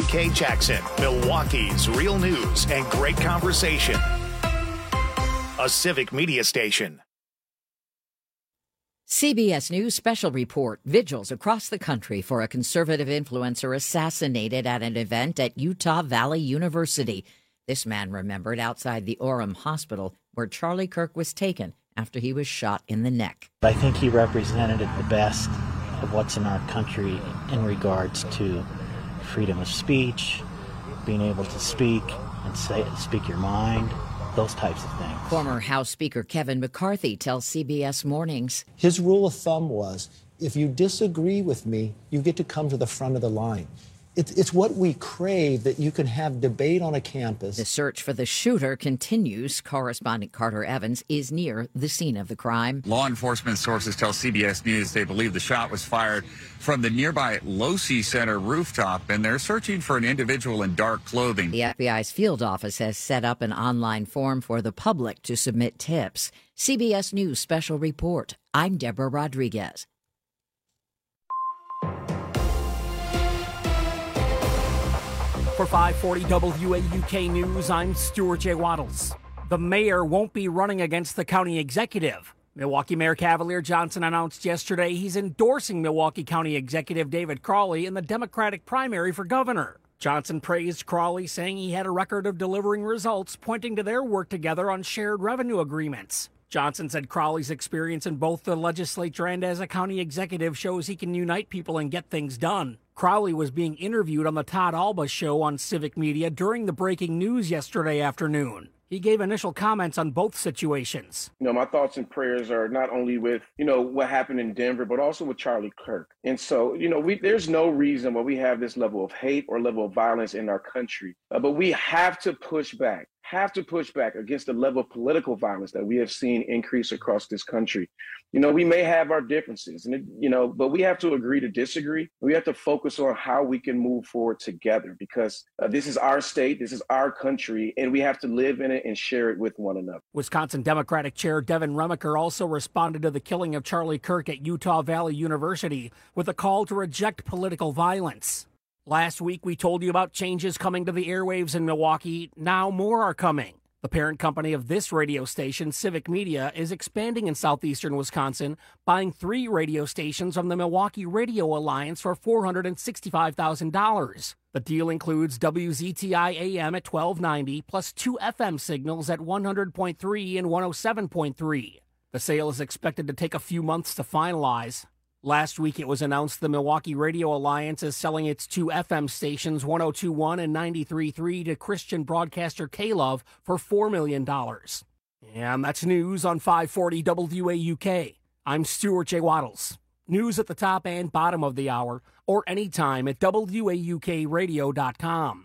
WKYK Jackson, Milwaukee's real news and great conversation. A civic media station. CBS News special report. Vigils across the country for a conservative influencer assassinated at an event at Utah Valley University. This man remembered outside the Orem Hospital where Charlie Kirk was taken after he was shot in the neck. I think he represented the best of what's in our country in regards to freedom of speech, being able to speak and speak your mind, those types of things. Former House Speaker Kevin McCarthy tells CBS Mornings. His rule of thumb was, if you disagree with me, you get to come to the front of the line. It's what we crave, that you can have debate on a campus. The search for the shooter continues. Correspondent Carter Evans is near the scene of the crime. Law enforcement sources tell CBS News they believe the shot was fired from the nearby Losee Center rooftop, and they're searching for an individual in dark clothing. The FBI's field office has set up an online form for the public to submit tips. CBS News special report. I'm Deborah Rodriguez. For 540 WAUK News, I'm Stuart J. Waddles. The mayor won't be running against the county executive. Milwaukee Mayor Cavalier Johnson announced yesterday he's endorsing Milwaukee County Executive David Crowley in the Democratic primary for governor. Johnson praised Crowley, saying he had a record of delivering results, pointing to their work together on shared revenue agreements. Johnson said Crowley's experience in both the legislature and as a county executive shows he can unite people and get things done. Crowley was being interviewed on the Todd Alba show on Civic Media during the breaking news yesterday afternoon. He gave initial comments on both situations. My thoughts and prayers are not only with, what happened in Denver, but also with Charlie Kirk. And so, there's no reason why we have this level of hate or level of violence in our country. But we have to push back against the level of political violence that we have seen increase across this country. We may have our differences, but we have to agree to disagree. We have to focus on how we can move forward together, because this is our state, this is our country, and we have to live in it and share it with one another. Wisconsin Democratic Chair Devin Remacher also responded to the killing of Charlie Kirk at Utah Valley University with a call to reject political violence. Last week, we told you about changes coming to the airwaves in Milwaukee. Now more are coming. The parent company of this radio station, Civic Media, is expanding in southeastern Wisconsin, buying 3 radio stations from the Milwaukee Radio Alliance for $465,000. The deal includes WZTI AM at 1290, plus 2 FM signals at 100.3 and 107.3. The sale is expected to take a few months to finalize. Last week, it was announced the Milwaukee Radio Alliance is selling its 2 FM stations, 102.1 and 93.3, to Christian broadcaster K-Love for $4 million. And that's news on 540 WAUK. I'm Stuart J. Waddles. News at the top and bottom of the hour, or anytime at WAUKradio.com.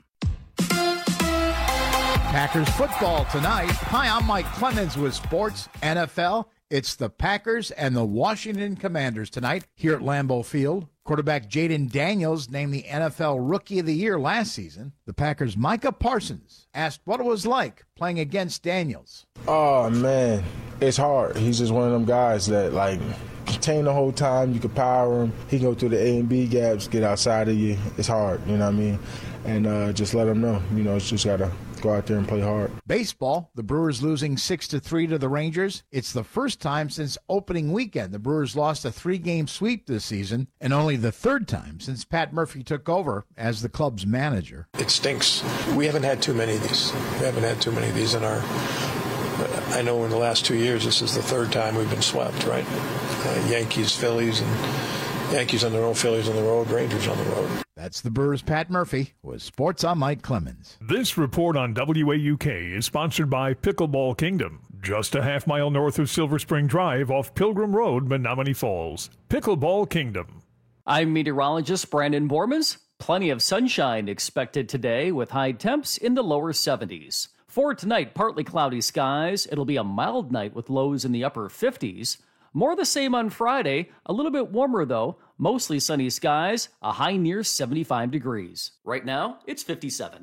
Packers football tonight. Hi, I'm Mike Clemens with Sports NFL. It's the Packers and the Washington Commanders tonight here at Lambeau Field. Quarterback Jaden Daniels named the NFL Rookie of the Year last season. The Packers' Micah Parsons asked what it was like playing against Daniels. Oh, man, it's hard. He's just one of them guys that, contain the whole time. You can power him. He can go through the A and B gaps, get outside of you. It's hard, you know what I mean? And just let him know, it's just got to go out there and play hard. Baseball, the Brewers losing 6-3 to the Rangers. It's the first time since opening weekend the Brewers lost a 3-game sweep this season, and only the third time since Pat Murphy took over as the club's manager. It stinks. We haven't had too many of these. In our, I know in the last 2 years, this is the third time we've been swept, right? Yankees, Phillies, and Yankees on the road, Phillies on the road, Rangers on the road. That's the Brewers' Pat Murphy with Sports. I'm Mike Clemens. This report on WAUK is sponsored by Pickleball Kingdom, just a half-mile north of Silver Spring Drive off Pilgrim Road, Menominee Falls. Pickleball Kingdom. I'm meteorologist Brandon Bormans. Plenty of sunshine expected today with high temps in the lower 70s. For tonight, partly cloudy skies. It'll be a mild night with lows in the upper 50s. More the same on Friday, a little bit warmer though, mostly sunny skies, a high near 75 degrees. Right now, it's 57.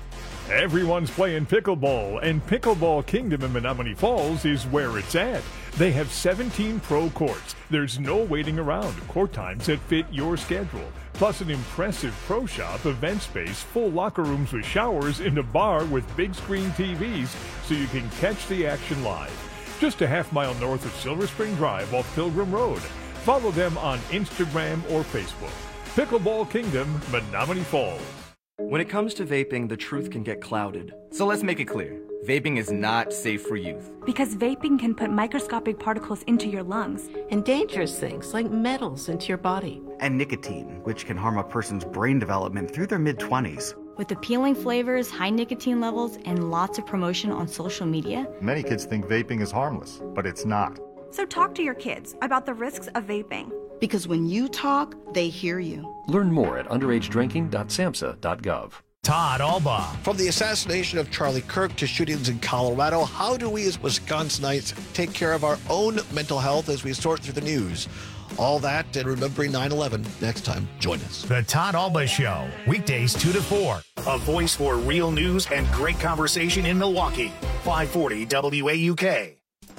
Everyone's playing pickleball, and Pickleball Kingdom in Menominee Falls is where it's at. They have 17 pro courts. There's no waiting around. Court times that fit your schedule. Plus an impressive pro shop, event space, full locker rooms with showers, and a bar with big screen TVs so you can catch the action live. Just a half-mile north of Silver Spring Drive off Pilgrim Road. Follow them on Instagram or Facebook. Pickleball Kingdom, Menominee Falls. When it comes to vaping, the truth can get clouded. So let's make it clear. Vaping is not safe for youth. Because vaping can put microscopic particles into your lungs. And dangerous things like metals into your body. And nicotine, which can harm a person's brain development through their mid-20s. With appealing flavors, high nicotine levels, and lots of promotion on social media. Many kids think vaping is harmless, but it's not. So talk to your kids about the risks of vaping. Because when you talk, they hear you. Learn more at underagedrinking.samhsa.gov. Todd Albaugh. From the assassination of Charlie Kirk to shootings in Colorado, how do we as Wisconsinites take care of our own mental health as we sort through the news? All that and remembering 9/11 next time. Join us. The Todd Albaugh Show, weekdays 2 to 4. A voice for real news and great conversation in Milwaukee. 540 WAUK.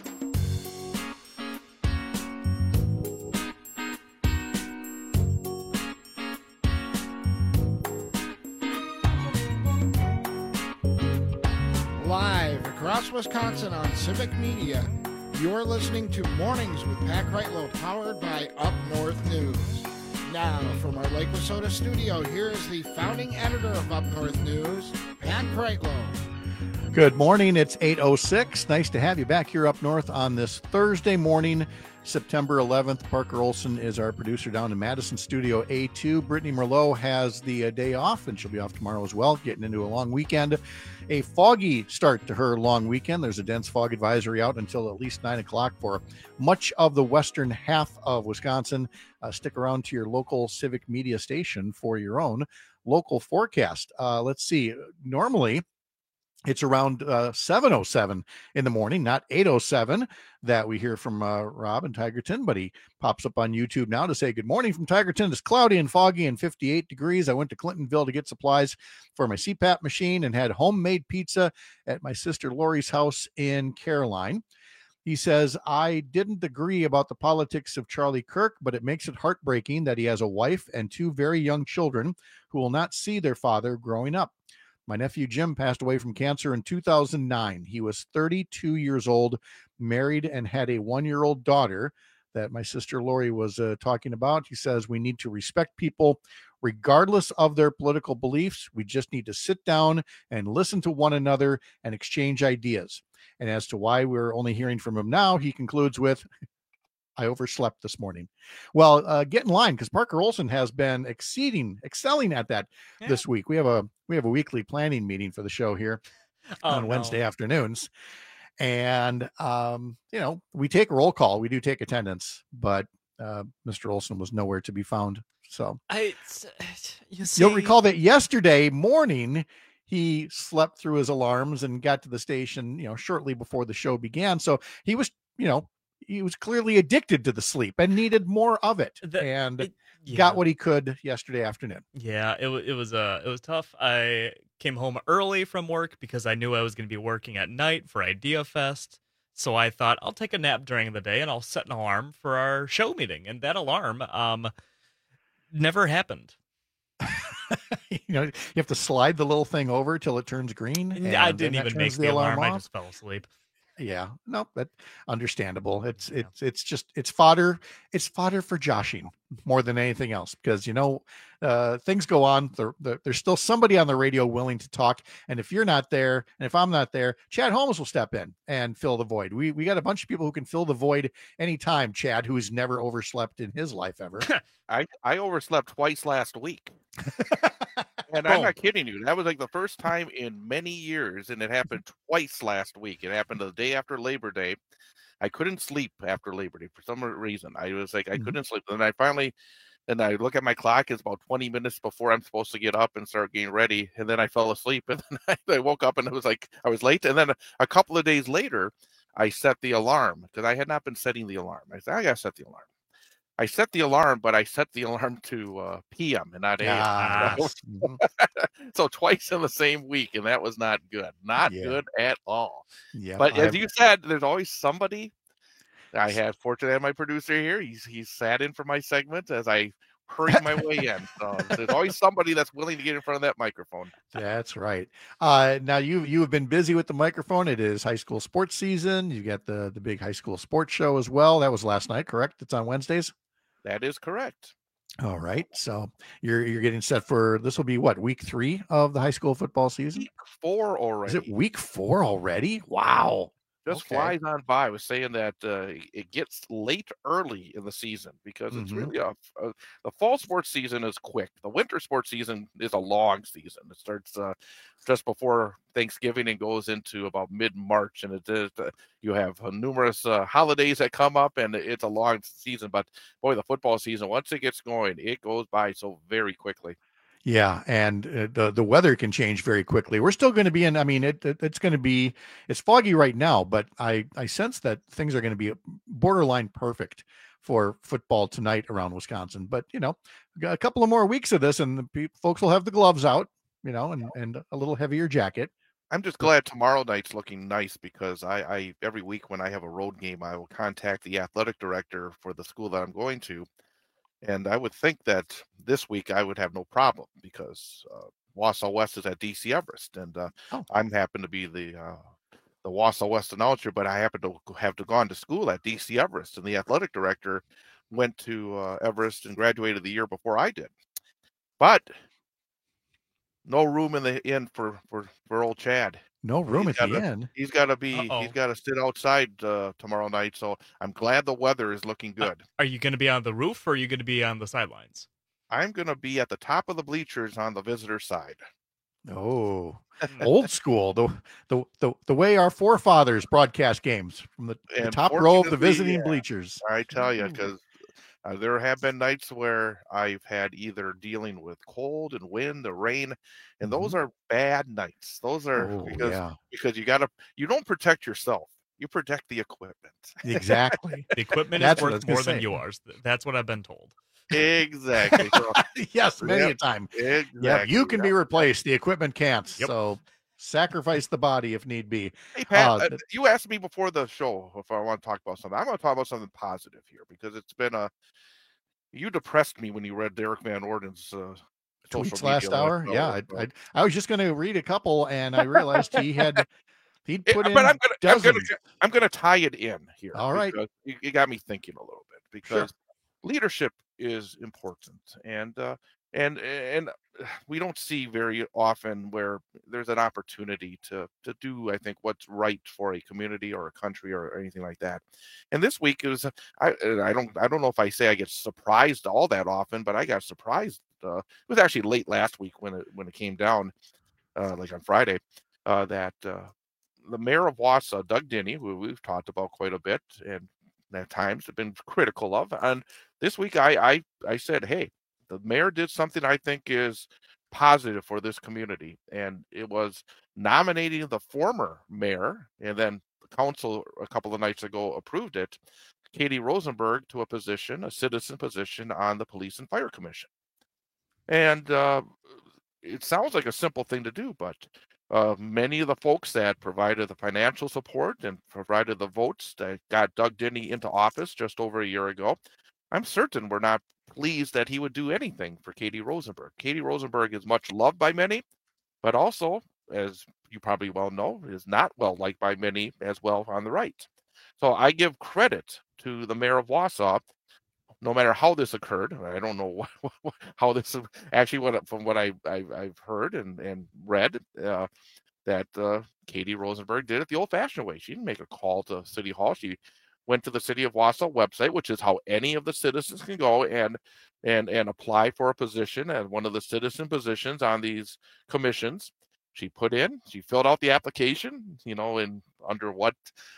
Live across Wisconsin on Civic Media, you're listening to Mornings with Pat Kreitlow, powered by Up North News. Now, from our Lake Wissota studio, here is the founding editor of Up North News, Pat Kreitlow. Good morning. It's 8:06. Nice to have you back here up north on this Thursday morning, September 11th. Parker Olson is our producer down in Madison Studio A2. Brittany Merlot has the day off, and she'll be off tomorrow as well, getting into a long weekend. A foggy start to her long weekend. There's a dense fog advisory out until at least 9 o'clock for much of the western half of Wisconsin. Stick around to your local Civic Media station for your own local forecast. Let's see. Normally, it's around 7:07 in the morning, not 8:07 that we hear from Rob in Tigerton, but he pops up on YouTube now to say, good morning from Tigerton. It's cloudy and foggy and 58 degrees. I went to Clintonville to get supplies for my CPAP machine and had homemade pizza at my sister Lori's house in Caroline. He says, I didn't agree about the politics of Charlie Kirk, but it makes it heartbreaking that he has a wife and 2 very young children who will not see their father growing up. My nephew Jim passed away from cancer in 2009. He was 32 years old, married, and had a 1-year-old daughter that my sister Lori was talking about. He says, we need to respect people regardless of their political beliefs. We just need to sit down and listen to one another and exchange ideas. And as to why we're only hearing from him now, he concludes with, I overslept this morning. Well, get in line, because Parker Olson has been excelling at that this week. We have a weekly planning meeting for the show here on Wednesday afternoons. And, we take a roll call. We do take attendance, but Mr. Olson was nowhere to be found. So you'll recall that yesterday morning, he slept through his alarms and got to the station, shortly before the show began. So he was, he was clearly addicted to the sleep and needed more of it, got what he could yesterday afternoon. Yeah, it was tough. I came home early from work because I knew I was going to be working at night for Idea Fest. So I thought I'll take a nap during the day and I'll set an alarm for our show meeting. And that alarm never happened. You have to slide the little thing over till it turns green. I didn't even make the alarm. I just fell asleep. Yeah, no, that's understandable. It's fodder. It's fodder for joshing more than anything else, because things go on. There's still somebody on the radio willing to talk, and if you're not there, and if I'm not there, Chad Holmes will step in and fill the void. We got a bunch of people who can fill the void anytime. Chad, who's never overslept in his life ever. I overslept twice last week. And I'm not kidding you. That was like the first time in many years, and it happened twice last week. It happened the day after Labor Day. I couldn't sleep after Labor Day for some reason. I was like, I couldn't sleep. And I look at my clock. It's about 20 minutes before I'm supposed to get up and start getting ready. And then I fell asleep. And then I woke up and it was like I was late. And then a couple of days later, I set the alarm because I had not been setting the alarm. I said, I got to set the alarm. I set the alarm, but I set the alarm to PM and not AM. So twice in the same week, and that was not good. Not good at all. Yeah, but as you said, there's always somebody I had fortunately had my producer here. He's sat in for my segment as I hurried my way in. So there's always somebody that's willing to get in front of that microphone. That's right. Now you have been busy with the microphone. It is high school sports season. You got the big high school sports show as well. That was last night, correct? It's on Wednesdays. That is correct. All right. So you're getting set for, this will be what, week 3 of the high school football season? Week 4 already. Is it week 4 already? Wow. Just flies on by. I was saying that it gets late early in the season because it's really the fall sports season is quick. The winter sports season is a long season. It starts just before Thanksgiving and goes into about mid-March, and you have numerous holidays that come up, and it's a long season. But boy, the football season, once it gets going, it goes by so very quickly. Yeah, and the weather can change very quickly. We're still going to be in, I mean, it's going to be, it's foggy right now, but I sense that things are going to be borderline perfect for football tonight around Wisconsin. But, we got a couple of more weeks of this, and folks will have the gloves out, and a little heavier jacket. I'm just glad tomorrow night's looking nice because I every week when I have a road game, I will contact the athletic director for the school that I'm going to. And I would think that this week I would have no problem because Wausau West is at DC Everest, and I'm happen to be the Wausau West announcer, but I happen to have gone to school at DC Everest, and the athletic director went to Everest and graduated the year before I did. But no room in the inn for old Chad. No room at the inn. He's got to sit outside tomorrow night. So I'm glad the weather is looking good. Are you going to be on the roof or are you going to be on the sidelines? I'm going to be at the top of the bleachers on the visitor side. Oh, old school. The way our forefathers broadcast games from the top row of the visiting bleachers. I tell you, because there have been nights where I've had either dealing with cold and wind, the rain, and those are bad nights. Those are because you don't protect yourself. You protect the equipment. Exactly. The equipment is worth more than yours. That's what I've been told. Exactly. So, yes, many a time. Exactly. Yeah, you can be replaced. The equipment can't. Yep. So sacrifice the body if need be. Hey, Pat, you asked me before the show if I want to talk about something. I'm going to talk about something positive here because it's been you depressed me when you read Derek Van Orden's tweets last hour. Yeah, I was just going to read a couple, and I realized he'd put in. But I'm going to tie it in here. All right, you got me thinking a little bit because leadership is important, and we don't see very often where there's an opportunity to do, I think, what's right for a community or a country or anything like that. And this week it was, I don't know if I say I get surprised all that often, but I got surprised. It was actually late last week when it came down, like on Friday, that the mayor of Wausau, Doug Denny, who we've talked about quite a bit and at times have been critical of, and this week I said, hey, the mayor did something I think is positive for this community, and it was nominating the former mayor, and then the council a couple of nights ago approved it, Katie Rosenberg, to a citizen position on the Police and Fire Commission. And it sounds like a simple thing to do, but many of the folks that provided the financial support and provided the votes that got Doug Denny into office just over a year ago, I'm certain we're not pleased that he would do anything for Katie Rosenberg. Katie Rosenberg is much loved by many, but also, as you probably well know, is not well liked by many as well on the right. So I give credit to the mayor of Wausau, no matter how this occurred. I don't know how this actually, from what I've heard and read, that Katie Rosenberg did it the old-fashioned way. She didn't make a call to City Hall. She went to the City of Wausau website, which is how any of the citizens can go and apply for a position and one of the citizen positions on these commissions. She filled out the application, and under what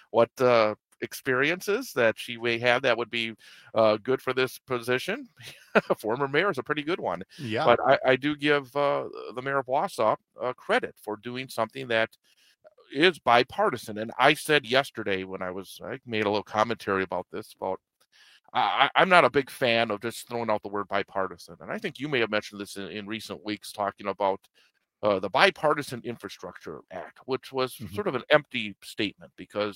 experiences that she may have that would be good for this position. Former mayor is a pretty good one. Yeah. But I do give the mayor of Wausau credit for doing something that is bipartisan. And I said yesterday when I made a little commentary about this, I'm not a big fan of just throwing out the word bipartisan. And I think you may have mentioned this in recent weeks, talking about the Bipartisan Infrastructure Act, which was sort of an empty statement because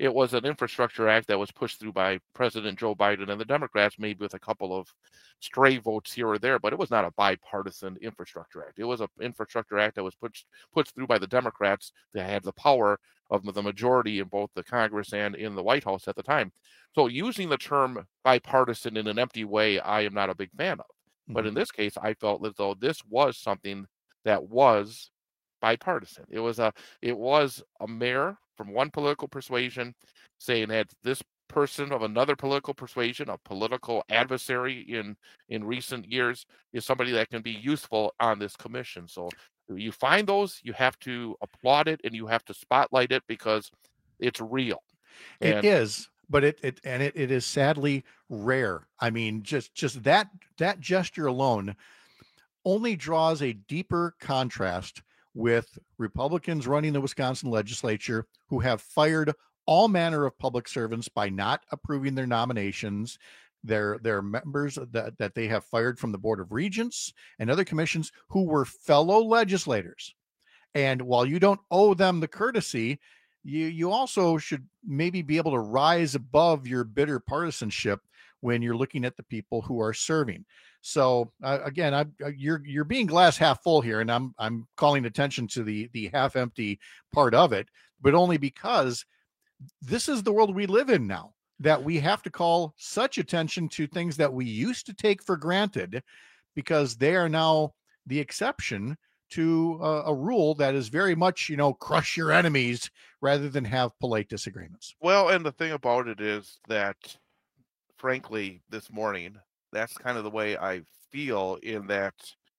it was an infrastructure act that was pushed through by President Joe Biden and the Democrats, maybe with a couple of stray votes here or there, but it was not a bipartisan infrastructure act. It was an infrastructure act that was pushed through by the Democrats that had the power of the majority in both the Congress and in the White House at the time. So using the term bipartisan in an empty way, I am not a big fan of. But in this case, I felt as though this was something that was bipartisan. It was a mayor from one political persuasion saying that this person of another political persuasion, a political adversary in recent years, is somebody that can be useful on this commission. So you find those, you have to applaud it and you have to spotlight it because it's real. It is, but it is sadly rare. I mean, just that gesture alone only draws a deeper contrast with Republicans running the Wisconsin legislature who have fired all manner of public servants by not approving their nominations. Their members that they have fired from the Board of Regents and other commissions who were fellow legislators. And while you don't owe them the courtesy, you also should maybe be able to rise above your bitter partisanship when you're looking at the people who are serving. So again, you're being glass half full here, and I'm calling attention to the half empty part of it, but only because this is the world we live in now, that we have to call such attention to things that we used to take for granted because they are now the exception to a rule that is very much, crush your enemies rather than have polite disagreements. Well, and the thing about it is that, frankly, this morning, that's kind of the way I feel in that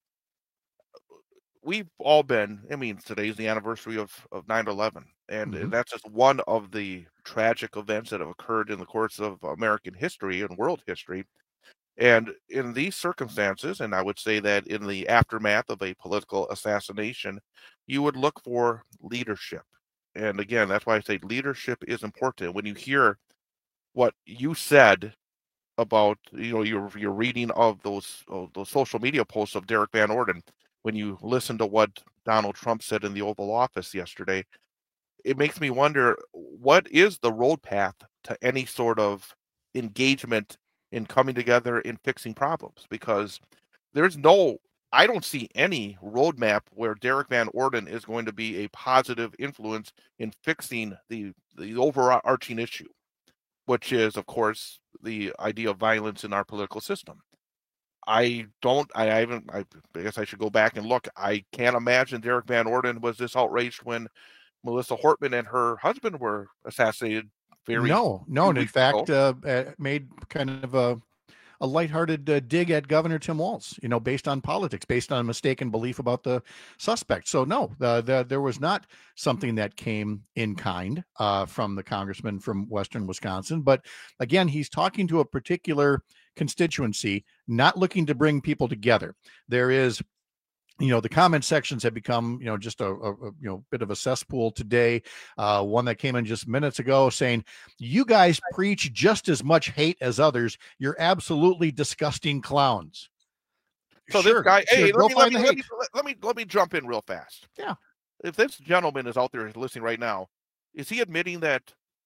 we've all been, today's the anniversary of 9/11, and that's just one of the tragic events that have occurred in the course of American history and world history. And in these circumstances, and I would say that in the aftermath of a political assassination, you would look for leadership. And again, that's why I say leadership is important. When you hear what you said about, your reading of those social media posts of Derek Van Orden, when you listen to what Donald Trump said in the Oval Office yesterday, it makes me wonder, what is the road path to any sort of engagement in coming together in fixing problems? Because I don't see any roadmap where Derek Van Orden is going to be a positive influence in fixing the overarching issue, which is, of course, the idea of violence in our political system. I guess I should go back and look. I can't imagine Derek Van Orden was this outraged when Melissa Hortman and her husband were assassinated. No. And in fact, made kind of a lighthearted dig at Governor Tim Walz, based on politics, based on a mistaken belief about the suspect. So no, there was not something that came in kind from the congressman from Western Wisconsin. But again, he's talking to a particular constituency, not looking to bring people together. There is, the comment sections have become, just a bit of a cesspool today. One that came in just minutes ago saying, you guys preach just as much hate as others. You're absolutely disgusting clowns. So this guy, hey, let me jump in real fast. Yeah. If this gentleman is out there listening right now, is he admitting that,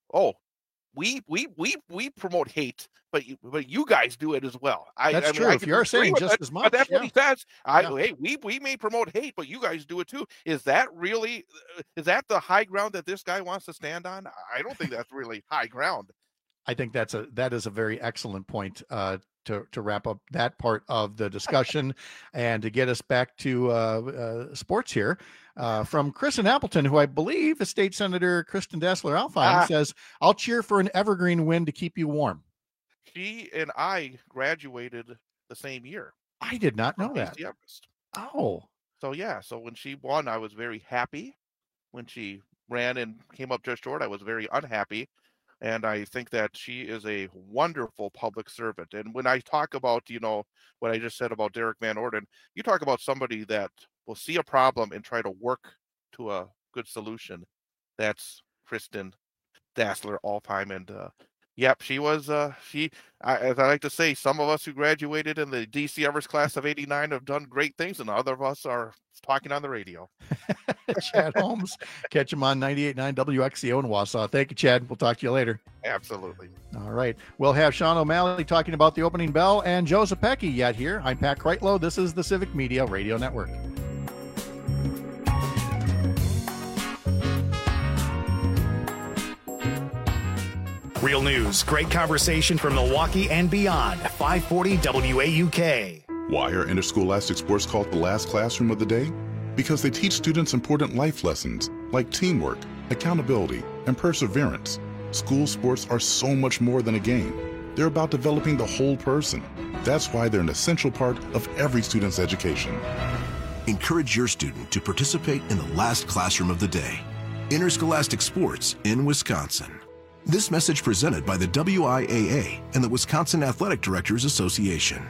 we promote hate, but you guys do it as well? That's true. If you're saying just as much, but that's what he says. Hey, we may promote hate, but you guys do it too. Is that the high ground that this guy wants to stand on? I don't think that's really high ground. I think that is a very excellent point to wrap up that part of the discussion and to get us back to sports here. From Chris in Appleton, who I believe is State Senator Kristen Dassler-Alfheim, says, I'll cheer for an evergreen win to keep you warm. She and I graduated the same year. I did not know that. Oh. So when she won, I was very happy. When she ran and came up just short, I was very unhappy. And I think that she is a wonderful public servant. And when I talk about, what I just said about Derek Van Orden, you talk about somebody that will see a problem and try to work to a good solution. That's Kristen Dassler-Alfheim. And Yep, she was. As I like to say, some of us who graduated in the DC Evers class of '89 have done great things, and other of us are talking on the radio. Chad Holmes, catch him on 98.9 WXCO in Wausau. Thank you, Chad. We'll talk to you later. Absolutely. All right. We'll have Sean O'Malley talking about the opening bell and Joe Zepecki yet here. I'm Pat Kreitlow. This is the Civic Media Radio Network. Real news, great conversation from Milwaukee and beyond. 540 WAUK. Why are interscholastic sports called the last classroom of the day? Because they teach students important life lessons like teamwork, accountability, and perseverance. School sports are so much more than a game. They're about developing the whole person. That's why they're an essential part of every student's education. Encourage your student to participate in the last classroom of the day. Interscholastic sports in Wisconsin. This message presented by the WIAA and the Wisconsin Athletic Directors Association.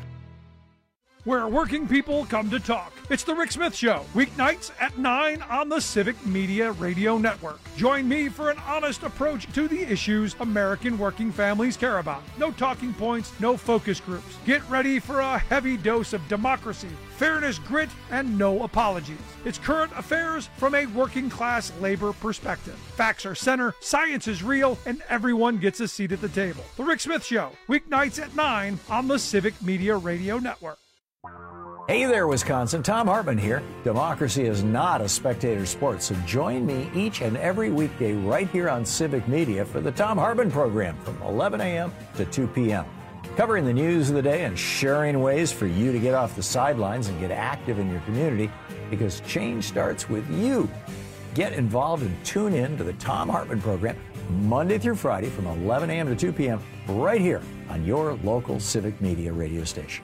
Where working people come to talk. It's the Rick Smith Show, weeknights at 9 on the Civic Media Radio Network. Join me for an honest approach to the issues American working families care about. No talking points, no focus groups. Get ready for a heavy dose of democracy, fairness, grit, and no apologies. It's current affairs from a working class labor perspective. Facts are center, science is real, and everyone gets a seat at the table. The Rick Smith Show, weeknights at 9 on the Civic Media Radio Network. Hey there, Wisconsin. Tom Hartman here. Democracy is not a spectator sport, so join me each and every weekday right here on Civic Media for the Tom Hartman program from 11 a.m. to 2 p.m. Covering the news of the day and sharing ways for you to get off the sidelines and get active in your community, because change starts with you. Get involved and tune in to the Tom Hartman program Monday through Friday from 11 a.m. to 2 p.m. right here on your local Civic Media radio station.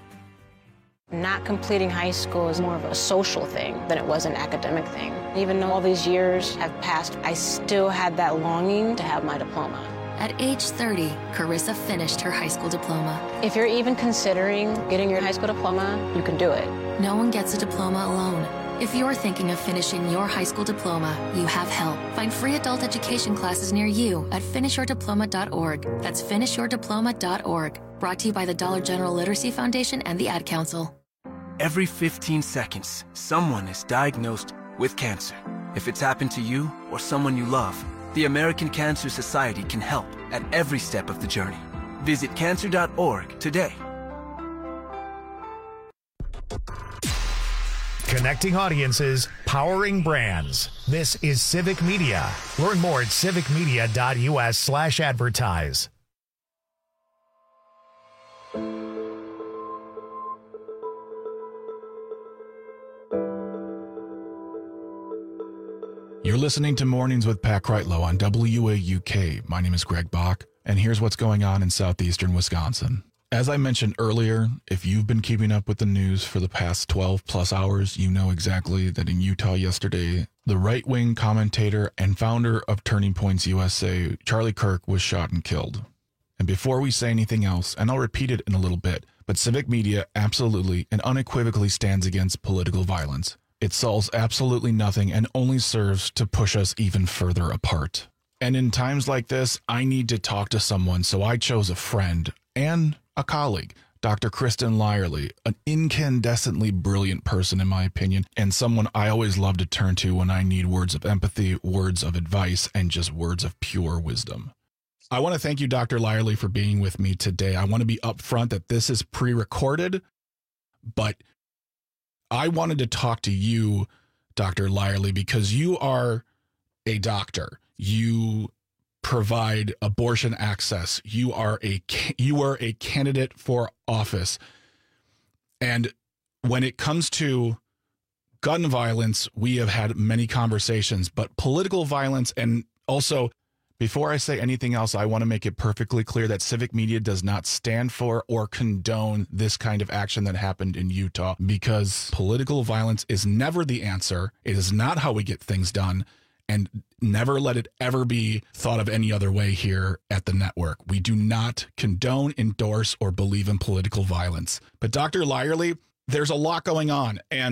Not completing high school is more of a social thing than it was an academic thing. Even though all these years have passed, I still had that longing to have my diploma. At age 30, Carissa finished her high school diploma. If you're even considering getting your high school diploma, you can do it. No one gets a diploma alone. If you're thinking of finishing your high school diploma, you have help. Find free adult education classes near you at finishyourdiploma.org. That's finishyourdiploma.org. Brought to you by the Dollar General Literacy Foundation and the Ad Council. Every 15 seconds, someone is diagnosed with cancer. If it's happened to you or someone you love, the American Cancer Society can help at every step of the journey. Visit cancer.org today. Connecting audiences, powering brands. This is Civic Media. Learn more at civicmedia.us/advertise. You're listening to Mornings with Pat Kreitlow on WAUK. My name is Greg Bach, and here's what's going on in southeastern Wisconsin. As I mentioned earlier, if you've been keeping up with the news for the past 12 plus hours, you know exactly that in Utah yesterday, the right-wing commentator and founder of Turning Points USA, Charlie Kirk, was shot and killed. And before we say anything else, and I'll repeat it in a little bit, but Civic Media absolutely and unequivocally stands against political violence. It solves absolutely nothing and only serves to push us even further apart. And in times like this, I need to talk to someone, so I chose a friend and a colleague, Dr. Kristen Lyerly, an incandescently brilliant person in my opinion, and someone I always love to turn to when I need words of empathy, words of advice, and just words of pure wisdom. I want to thank you, Dr. Lyerly, for being with me today. I want to be upfront that this is pre-recorded, but I wanted to talk to you, Dr. Lyerly, because you are a doctor. You provide abortion access. You are a candidate for office. And when it comes to gun violence, we have had many conversations, but political violence, and also, before I say anything else, I want to make it perfectly clear that Civic Media does not stand for or condone this kind of action that happened in Utah, because political violence is never the answer. It is not how we get things done, and never let it ever be thought of any other way here at the network. We do not condone, endorse, or believe in political violence. But Dr. Lyerly, there's a lot going on, and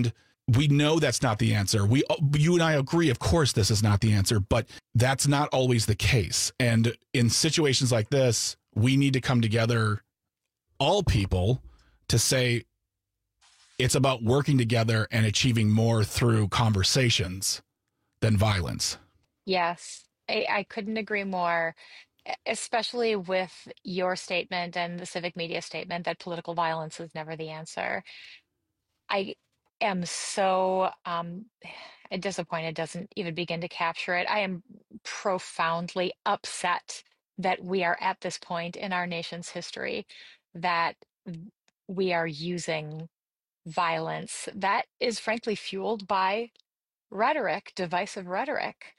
we know that's not the answer. You and I agree, of course, this is not the answer, but that's not always the case. And in situations like this, we need to come together, all people, to say it's about working together and achieving more through conversations than violence. Yes, I couldn't agree more, especially with your statement and the civic media statement that political violence is never the answer. I am so disappointed doesn't even begin to capture it. I am profoundly upset that we are at this point in our nation's history that we are using violence that is frankly fueled by rhetoric, divisive rhetoric,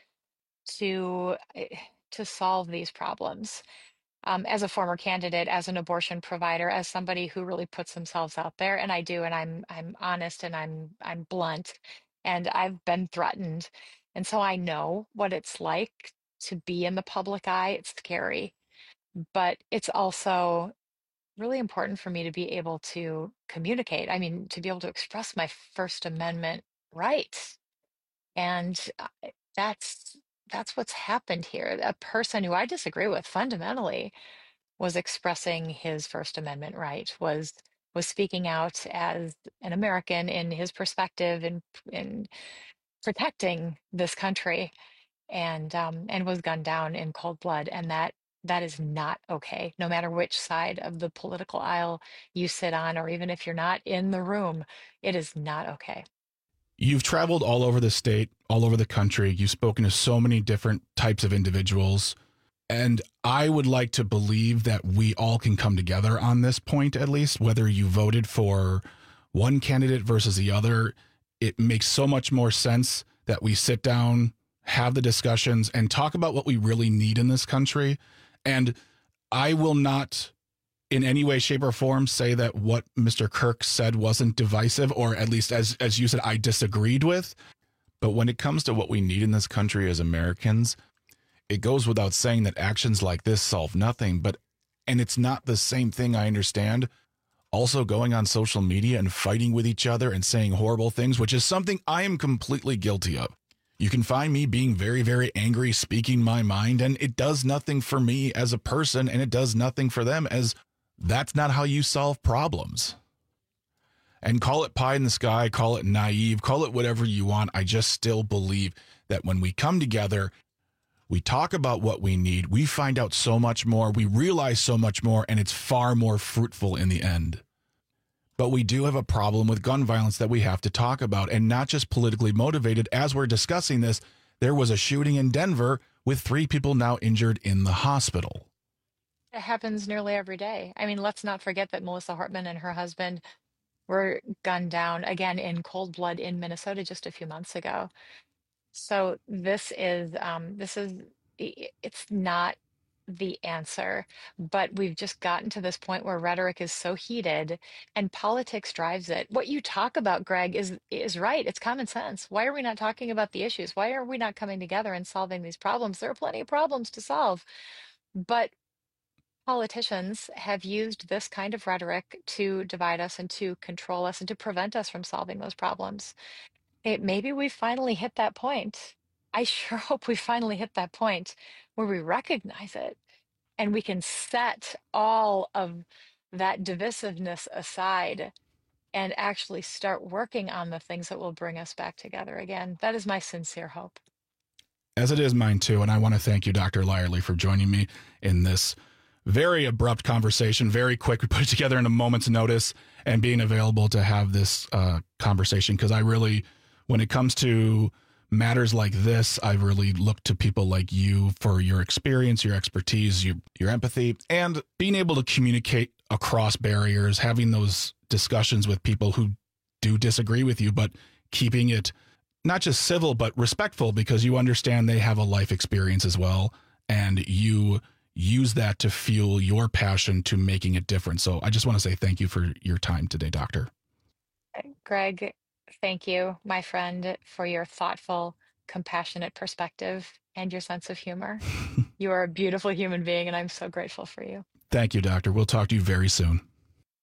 to solve these problems. As a former candidate, as an abortion provider, as somebody who really puts themselves out there, and I do, and I'm honest and I'm blunt, and I've been threatened, and so I know what it's like to be in the public eye. It's scary, but it's also really important for me to be able to communicate. I mean, to be able to express my First Amendment rights, and that's what's happened here. A person who I disagree with fundamentally was expressing his First Amendment right, was speaking out as an American in his perspective in protecting this country, and was gunned down in cold blood. And that is not okay, no matter which side of the political aisle you sit on, or even if you're not in the room, it is not okay. You've traveled all over the state, all over the country. You've spoken to so many different types of individuals. And I would like to believe that we all can come together on this point, at least, whether you voted for one candidate versus the other. It makes so much more sense that we sit down, have the discussions, and talk about what we really need in this country. And I will not in any way, shape, or form say that what Mr. Kirk said wasn't divisive, or at least, as you said, I disagreed with. But when it comes to what we need in this country as Americans, it goes without saying that actions like this solve nothing. And it's not the same thing, I understand. Also going on social media and fighting with each other and saying horrible things, which is something I am completely guilty of. You can find me being very, very angry, speaking my mind, and it does nothing for me as a person, and it does nothing for them, as that's not how you solve problems. And call it pie in the sky, call it naive, call it whatever you want. I just still believe that when we come together, we talk about what we need, we find out so much more, we realize so much more, and it's far more fruitful in the end. But we do have a problem with gun violence that we have to talk about, and not just politically motivated. As we're discussing this, there was a shooting in Denver with 3 people now injured in the hospital. It happens nearly every day. I mean, let's not forget that Melissa Hartman and her husband were gunned down again in cold blood in Minnesota just a few months ago. So it's not the answer, but we've just gotten to this point where rhetoric is so heated and politics drives it. What you talk about, Greg, is right. It's common sense. Why are we not talking about the issues? Why are we not coming together and solving these problems? There are plenty of problems to solve, but politicians have used this kind of rhetoric to divide us and to control us and to prevent us from solving those problems. Maybe we finally hit that point. I sure hope we finally hit that point where we recognize it and we can set all of that divisiveness aside and actually start working on the things that will bring us back together again. That is my sincere hope. As it is mine too. And I want to thank you, Dr. Lyerly, for joining me in this very abrupt conversation, very quick. We put it together in a moment's notice, and being available to have this conversation. Because I really, when it comes to matters like this, I really look to people like you for your experience, your expertise, your empathy, and being able to communicate across barriers, having those discussions with people who do disagree with you, but keeping it not just civil, but respectful, because you understand they have a life experience as well. And you use that to fuel your passion to making it different. So I just want to say thank you for your time today, Doctor. Greg, thank you, my friend, for your thoughtful, compassionate perspective and your sense of humor. You are a beautiful human being, and I'm so grateful for you. Thank you, Doctor. We'll talk to you very soon.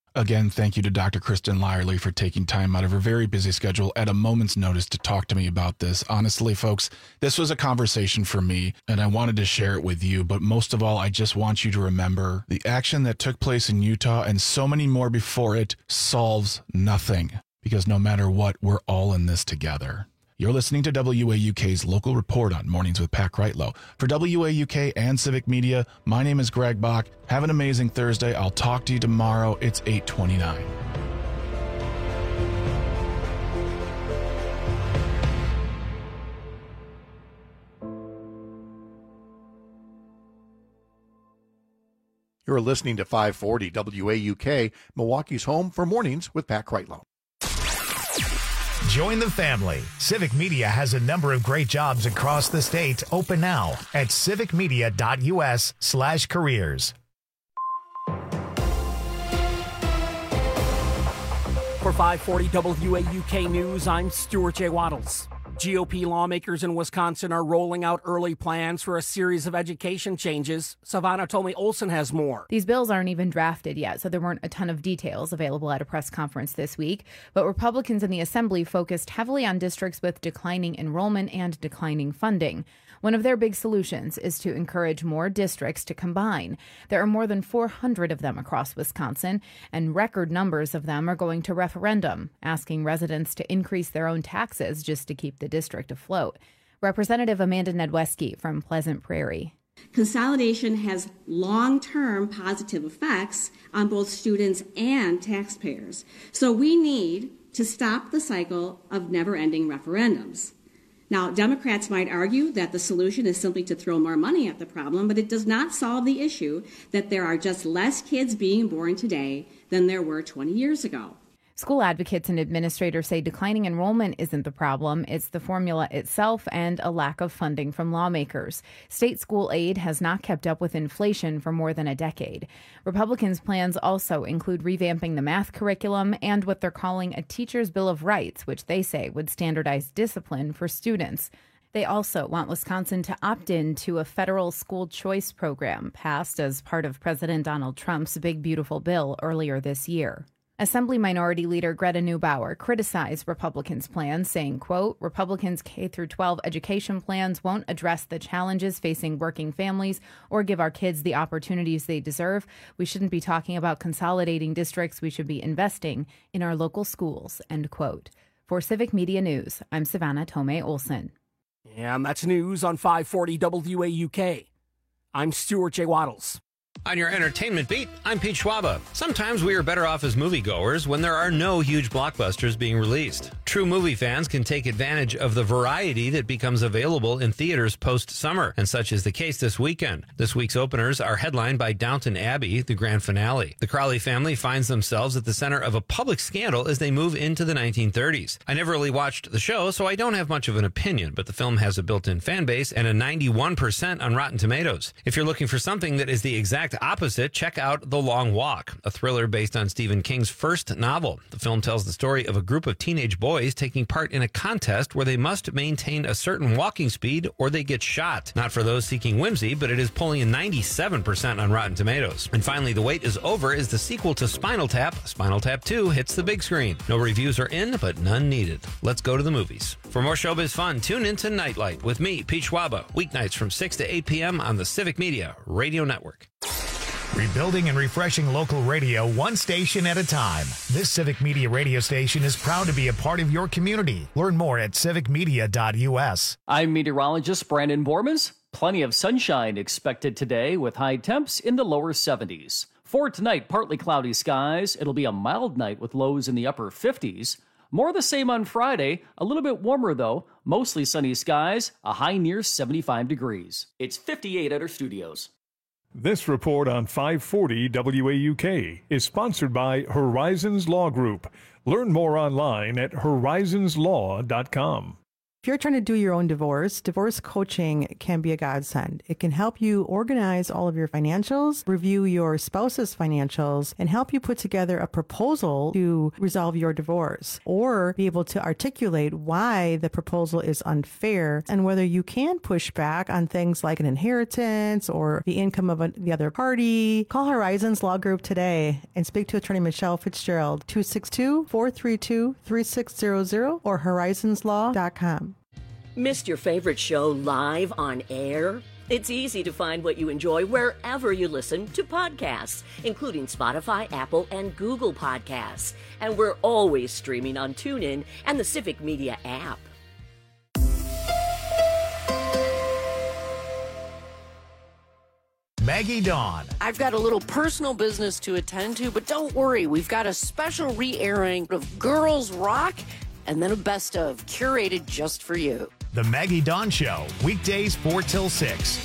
Again, thank you to Dr. Kristen Lyerly for taking time out of her very busy schedule at a moment's notice to talk to me about this. Honestly, folks, this was a conversation for me, and I wanted to share it with you. But most of all, I just want you to remember the action that took place in Utah and so many more before it solves nothing. Because no matter what, we're all in this together. You're listening to WAUK's Local Report on Mornings with Pat Kreitlow. For WAUK and Civic Media, my name is Greg Bach. Have an amazing Thursday. I'll talk to you tomorrow. It's 8:29. You're listening to 540 WAUK, Milwaukee's home for Mornings with Pat Kreitlow. Join the family. Civic Media has a number of great jobs across the state open now at civicmedia.us/careers. For 540 WAUK News, I'm Stuart J. Waddles. GOP lawmakers in Wisconsin are rolling out early plans for a series of education changes. Savannah Tomei Olsen has more. These bills aren't even drafted yet, so there weren't a ton of details available at a press conference this week. But Republicans in the Assembly focused heavily on districts with declining enrollment and declining funding. One of their big solutions is to encourage more districts to combine. There are more than 400 of them across Wisconsin, and record numbers of them are going to referendum, asking residents to increase their own taxes just to keep the district afloat. Representative Amanda Nedweski from Pleasant Prairie. Consolidation has long-term positive effects on both students and taxpayers. So we need to stop the cycle of never-ending referendums. Now, Democrats might argue that the solution is simply to throw more money at the problem, but it does not solve the issue that there are just less kids being born today than there were 20 years ago. School advocates and administrators say declining enrollment isn't the problem. It's the formula itself and a lack of funding from lawmakers. State school aid has not kept up with inflation for more than a decade. Republicans' plans also include revamping the math curriculum and what they're calling a teacher's bill of rights, which they say would standardize discipline for students. They also want Wisconsin to opt in to a federal school choice program passed as part of President Donald Trump's Big Beautiful Bill earlier this year. Assembly Minority Leader Greta Neubauer criticized Republicans' plans, saying, quote, Republicans' K-12 education plans won't address the challenges facing working families or give our kids the opportunities they deserve. We shouldn't be talking about consolidating districts. We should be investing in our local schools, end quote. For Civic Media News, I'm Savannah Tomei Olsen. And that's news on 540 WAUK. I'm Stuart J. Waddles. On your entertainment beat, I'm Pete Schwaba. Sometimes we are better off as moviegoers when there are no huge blockbusters being released. True movie fans can take advantage of the variety that becomes available in theaters post-summer, and such is the case this weekend. This week's openers are headlined by Downton Abbey, the grand finale. The Crowley family finds themselves at the center of a public scandal as they move into the 1930s. I never really watched the show, so I don't have much of an opinion, but the film has a built-in fan base and a 91% on Rotten Tomatoes. If you're looking for something that is the exact opposite, check out The Long Walk, a thriller based on Stephen King's first novel. The film tells the story of a group of teenage boys taking part in a contest where they must maintain a certain walking speed or they get shot. Not for those seeking whimsy, but it is pulling a 97% on Rotten Tomatoes. And finally, The Wait Is Over is the sequel to Spinal Tap. Spinal Tap 2 hits the big screen. No reviews are in, but none needed. Let's go to the movies. For more showbiz fun, tune into Nightlight with me, Pete Schwaba, weeknights from 6 to 8 p.m. on the Civic Media Radio Network. Rebuilding and refreshing local radio one station at a time. This Civic Media radio station is proud to be a part of your community. Learn more at civicmedia.us. I'm meteorologist Brandon Bormas. Plenty of sunshine expected today with high temps in the lower 70s. For tonight, partly cloudy skies. It'll be a mild night with lows in the upper 50s. More the same on Friday, a little bit warmer though. Mostly sunny skies, a high near 75 degrees. It's 58 at our studios. This report on 540 WAUK is sponsored by Horizons Law Group. Learn more online at horizonslaw.com. If you're trying to do your own divorce coaching can be a godsend. It can help you organize all of your financials, review your spouse's financials, and help you put together a proposal to resolve your divorce, or be able to articulate why the proposal is unfair and whether you can push back on things like an inheritance or the income of the other party. Call Horizons Law Group today and speak to attorney Michelle Fitzgerald, 262-432-3600 or horizonslaw.com. Missed your favorite show live on air? It's easy to find what you enjoy wherever you listen to podcasts, including Spotify, Apple, and Google Podcasts. And we're always streaming on TuneIn and the Civic Media app. Maggie Dawn. I've got a little personal business to attend to, but don't worry. We've got a special re-airing of Girls Rock and then a best of curated just for you. The Maggie Dawn Show, weekdays 4 till 6.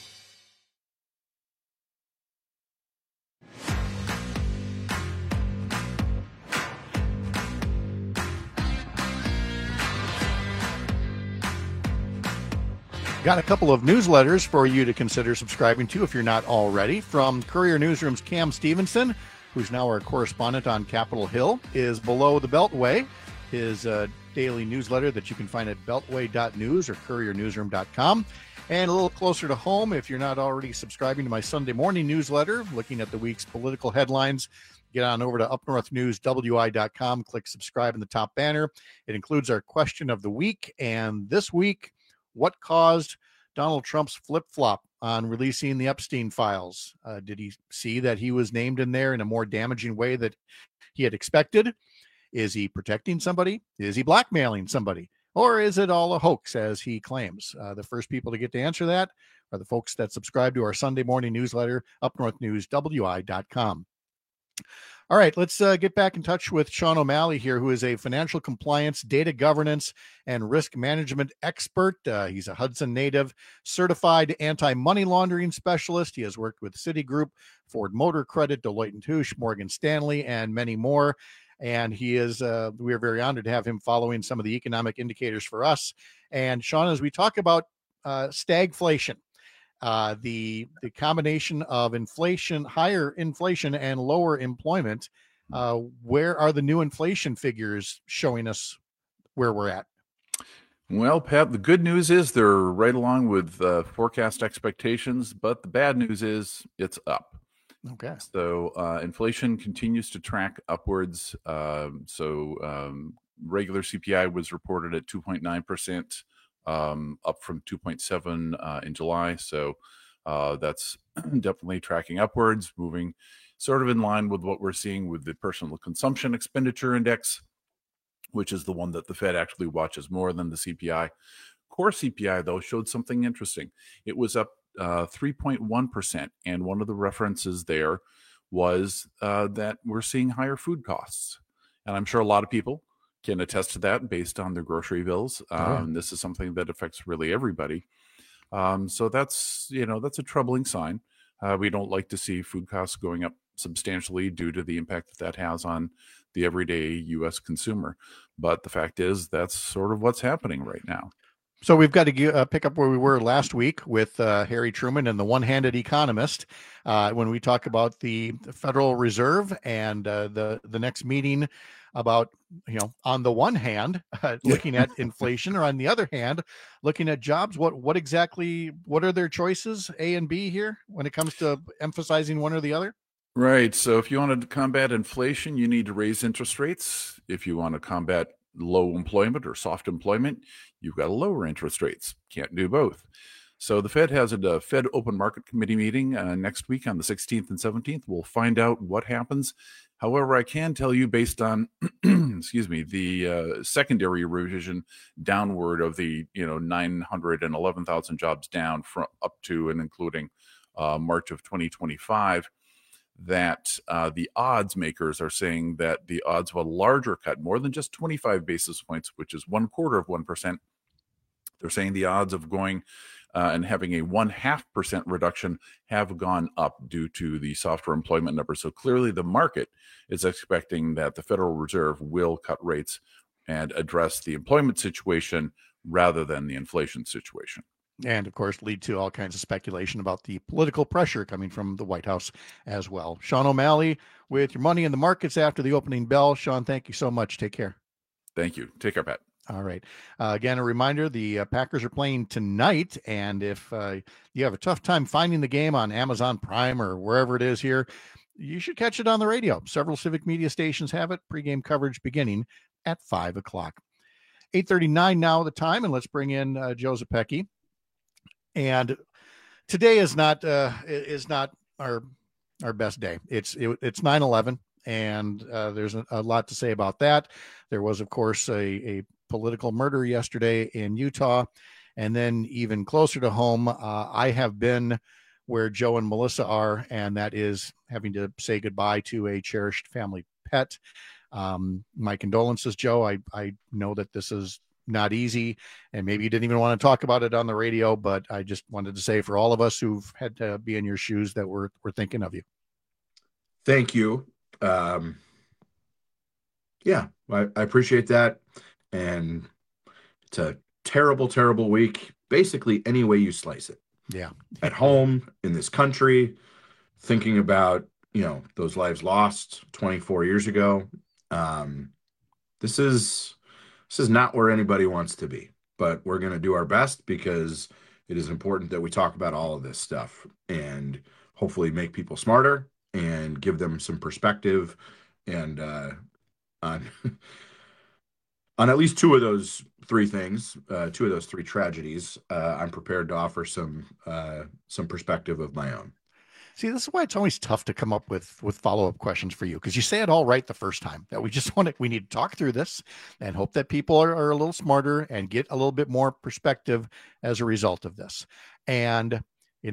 Got a couple of newsletters for you to consider subscribing to if you're not already. From Courier Newsroom's Cam Stevenson, who's now our correspondent on Capitol Hill, is Below the Beltway, his daily newsletter that you can find at beltway.news or couriernewsroom.com. And a little closer to home, if you're not already subscribing to my Sunday morning newsletter, looking at the week's political headlines, get on over to upnorthnewswi.com, click subscribe in the top banner. It includes our question of the week. And this week, what caused Donald Trump's flip-flop on releasing the Epstein files? Did he see that he was named in there in a more damaging way that he had expected? Is he protecting somebody? Is he blackmailing somebody? Or is it all a hoax, as he claims? The first people to get to answer that are the folks that subscribe to our Sunday morning newsletter, upnorthnewswi.com. All right, let's get back in touch with Sean O'Malley here, who is a financial compliance, data governance, and risk management expert. He's a Hudson native, certified anti-money laundering specialist. He has worked with Citigroup, Ford Motor Credit, Deloitte & Touche, Morgan Stanley, and many more. And he is, we are very honored to have him following some of the economic indicators for us. And Sean, as we talk about stagflation, the combination of inflation, higher inflation and lower employment, where are the new inflation figures showing us where we're at? Well, Pat, the good news is they're right along with forecast expectations, but the bad news is it's up. Okay. So inflation continues to track upwards. Regular CPI was reported at 2.9%, up from 2.7 in July. So that's definitely tracking upwards, moving sort of in line with what we're seeing with the personal consumption expenditure index, which is the one that the Fed actually watches more than the CPI. Core CPI, though, showed something interesting. It was up 3.1%. And one of the references there was that we're seeing higher food costs. And I'm sure a lot of people can attest to that based on their grocery bills. This is something that affects really everybody. So that's a troubling sign. We don't like to see food costs going up substantially due to the impact that has on the everyday U.S. consumer. But the fact is that's sort of what's happening right now. So we've got to pick up where we were last week with Harry Truman and the one-handed economist when we talk about the Federal Reserve and the next meeting about, on the one hand, looking at inflation, or on the other hand, looking at jobs. What are their choices, A and B here, when it comes to emphasizing one or the other? Right. So if you want to combat inflation, you need to raise interest rates. If you want to combat low employment or soft employment, you've got to lower interest rates. Can't do both. So the Fed has a Fed Open Market Committee meeting next week on the 16th and 17th. We'll find out what happens. However, I can tell you based on, the secondary revision downward of the 911,000 jobs down from up to and including March of 2025, that the odds makers are saying that the odds of a larger cut, more than just 25 basis points, which is 0.25%, they're saying the odds of going and having a 0.5% reduction have gone up due to the softer employment numbers. So clearly the market is expecting that the Federal Reserve will cut rates and address the employment situation rather than the inflation situation. And of course, lead to all kinds of speculation about the political pressure coming from the White House as well. Sean O'Malley with your Money in the Markets after the opening bell. Sean, thank you so much. Take care. Thank you. Take care, Pat. All right. Again, a reminder, the Packers are playing tonight. And if you have a tough time finding the game on Amazon Prime or wherever it is here, you should catch it on the radio. Several Civic Media stations have it. Pregame coverage beginning at 5 o'clock. 8:39 now the time, and let's bring in Joe Zepecki. And today is not our best day. It's 9/11, and there's a lot to say about that. There was, of course, a political murder yesterday in Utah, and then even closer to home, I have been where Joe and Melissa are, and that is having to say goodbye to a cherished family pet. My condolences, Joe. I know that this is not easy, and maybe you didn't even want to talk about it on the radio, but I just wanted to say for all of us who've had to be in your shoes that we're thinking of you. Thank you. Yeah, I appreciate that. And it's a terrible, terrible week, basically any way you slice it. Yeah. At home, in this country, thinking about, those lives lost 24 years ago. This is not where anybody wants to be, but we're going to do our best because it is important that we talk about all of this stuff and hopefully make people smarter and give them some perspective and on at least two of those three things, two of those three tragedies. I'm prepared to offer some perspective of my own. See, this is why it's always tough to come up with follow-up questions for you, because you say it all right the first time. That we need to talk through this and hope that people are a little smarter and get a little bit more perspective as a result of this. And,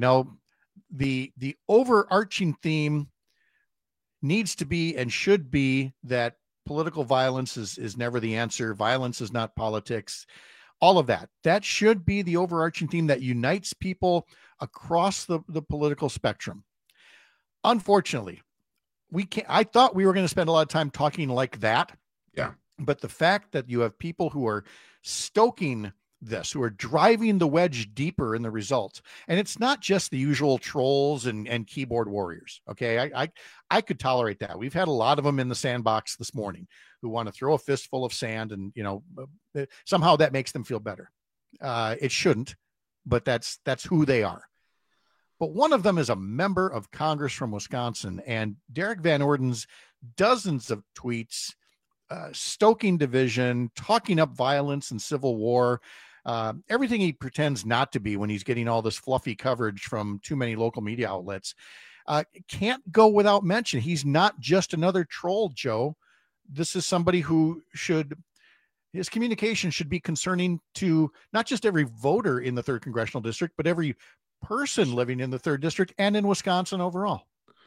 the overarching theme needs to be and should be that political violence is never the answer. Violence is not politics. All of that. That should be the overarching theme that unites people across the political spectrum. Unfortunately, I thought we were going to spend a lot of time talking like that. Yeah. But the fact that you have people who are stoking this, who are driving the wedge deeper in the results, and it's not just the usual trolls and keyboard warriors. Okay. I could tolerate that. We've had a lot of them in the sandbox this morning who want to throw a fistful of sand and, somehow that makes them feel better. It shouldn't, but that's who they are. But one of them is a member of Congress from Wisconsin, and Derek Van Orden's dozens of tweets, stoking division, talking up violence and civil war, everything he pretends not to be when he's getting all this fluffy coverage from too many local media outlets, can't go without mention. He's not just another troll, Joe. This is somebody who his communication should be concerning to not just every voter in the 3rd Congressional District, but every person living in the 3rd District and in Wisconsin overall.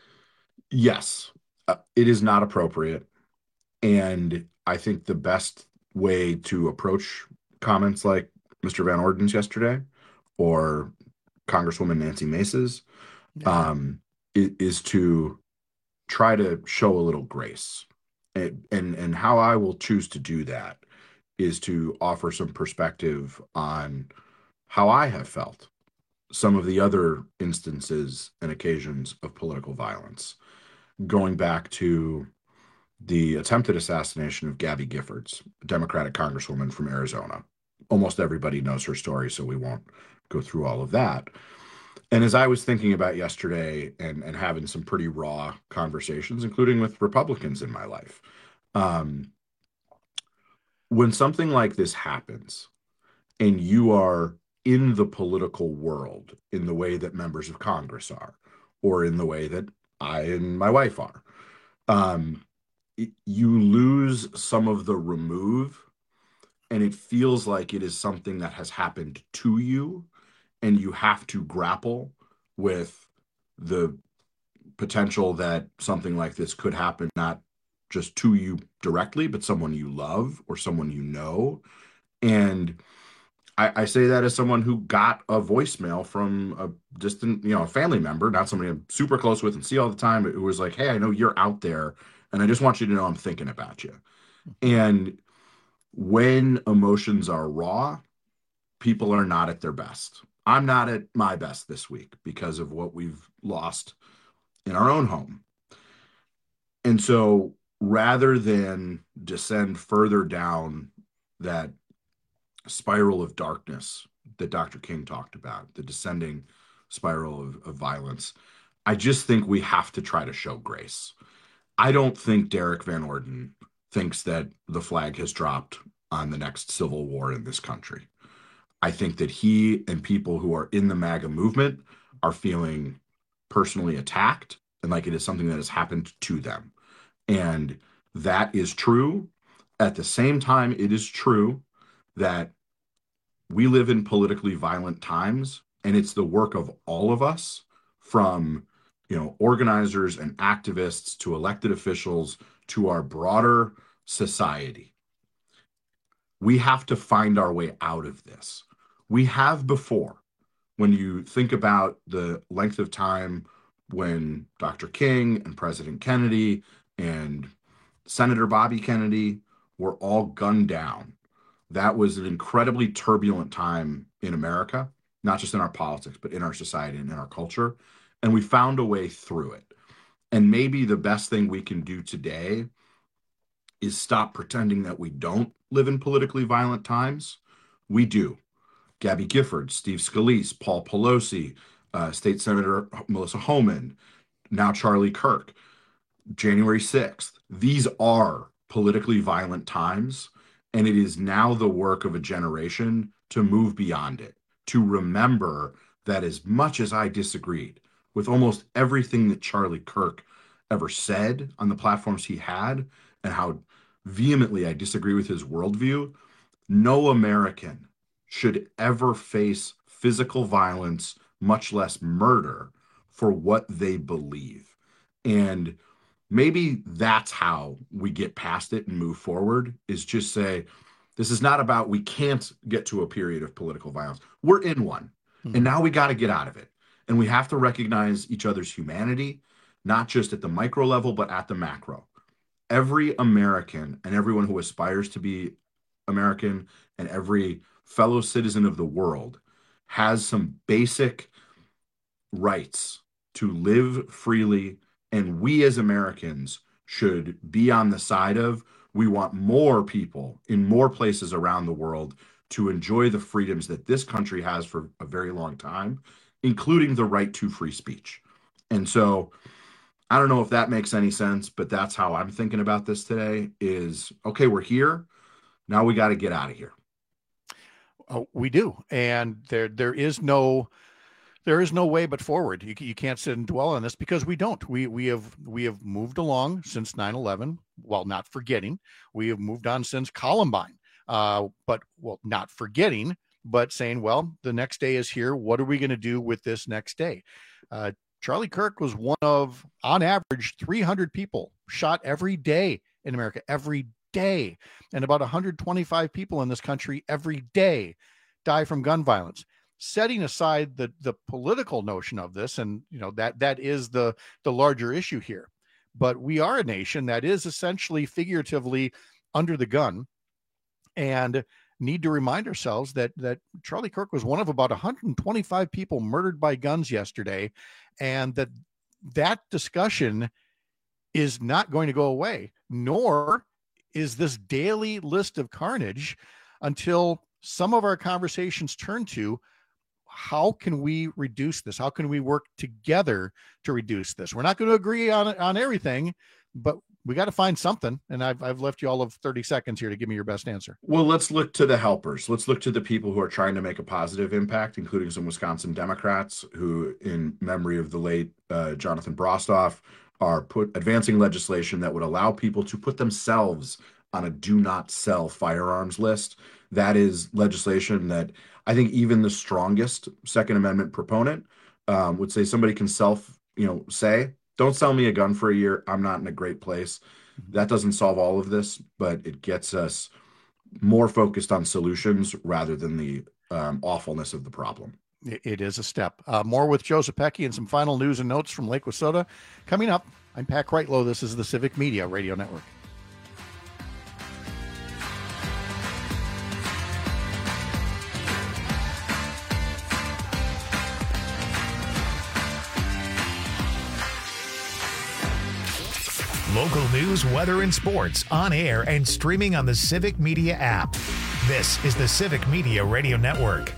Yes, it is not appropriate. And I think the best way to approach comments like Mr. Van Orden's yesterday or Congresswoman Nancy Mace's is to try to show a little grace. And how I will choose to do that is to offer some perspective on how I have felt some of the other instances and occasions of political violence, going back to the attempted assassination of Gabby Giffords, a Democratic Congresswoman from Arizona. Almost everybody knows her story, so we won't go through all of that. And as I was thinking about yesterday and having some pretty raw conversations, including with Republicans in my life, when something like this happens and you are in the political world in the way that members of Congress are, or in the way that I and my wife are, you lose some of the remove, and it feels like it is something that has happened to you, and you have to grapple with the potential that something like this could happen, not just to you directly, but someone you love or someone you know. And I say that as someone who got a voicemail from a distant, a family member, not somebody I'm super close with and see all the time. It was like, hey, I know you're out there, and I just want you to know I'm thinking about you. And when emotions are raw people are not at their best. I'm not at my best this week because of what we've lost in our own home. And so rather than descend further down that spiral of darkness that Dr. King talked about, the descending spiral of violence, I just think we have to try to show grace. I don't think Derek Van Orden thinks that the flag has dropped on the next civil war in this country. I think that he and people who are in the MAGA movement are feeling personally attacked and like it is something that has happened to them. And that is true. At the same time, it is true that we live in politically violent times, and it's the work of all of us, from organizers and activists to elected officials to our broader society. We have to find our way out of this. We have before. When you think about the length of time when Dr. King and President Kennedy and Senator Bobby Kennedy were all gunned down, that was an incredibly turbulent time in America, not just in our politics, but in our society and in our culture. And we found a way through it. And maybe the best thing we can do today is stop pretending that we don't live in politically violent times. We do. Gabby Gifford, Steve Scalise, Paul Pelosi, State Senator Melissa Homan, now Charlie Kirk, January 6th. These are politically violent times, and it is now the work of a generation to move beyond it, to remember that as much as I disagreed with almost everything that Charlie Kirk ever said on the platforms he had, and how vehemently I disagree with his worldview, no American should ever face physical violence, much less murder, for what they believe. And maybe that's how we get past it and move forward, is just say, this is not about we can't get to a period of political violence. We're in one. And now we got to get out of it. And we have to recognize each other's humanity, not just at the micro level, but at the macro. Every American and everyone who aspires to be American and every fellow citizen of the world has some basic rights to live freely. And we as Americans should be on the side of, we want more people in more places around the world to enjoy the freedoms that this country has for a very long time, including the right to free speech. And so I don't know if that makes any sense, but that's how I'm thinking about this today is, okay, we're here. Now we got to get out of here. Oh, we do. And there is no way but forward. You can't sit and dwell on this because we don't. We have moved along since 9/11, while not forgetting. We have moved on since Columbine, but not forgetting, but saying, well, the next day is here. What are we going to do with this next day? Charlie Kirk was one of, on average, 300 people shot every day in America, every day. And about 125 people in this country every day die from gun violence. Setting aside the political notion of this, and that is the larger issue here. But we are a nation that is essentially figuratively under the gun, and need to remind ourselves that Charlie Kirk was one of about 125 people murdered by guns yesterday, and that discussion is not going to go away, nor is this daily list of carnage, until some of our conversations turn to, how can we reduce this? How can we work together to reduce this? We're not going to agree on everything, but we got to find something. And I've left you all of 30 seconds here to give me your best answer. Well, let's look to the helpers. Let's look to the people who are trying to make a positive impact, including some Wisconsin Democrats who, in memory of the late Jonathan Brostoff, are advancing legislation that would allow people to put themselves on a do not sell firearms list. That is legislation that I think even the strongest Second Amendment proponent would say somebody can say, don't sell me a gun for a year. I'm not in a great place. That doesn't solve all of this, but it gets us more focused on solutions rather than the awfulness of the problem. It is a step. More with Joe Zepecki and some final news and notes from Lake Wissota coming up. I'm Pat Kreitlow. This is the Civic Media Radio Network. Local news, weather, and sports on air and streaming on the Civic Media app. This is the Civic Media Radio Network.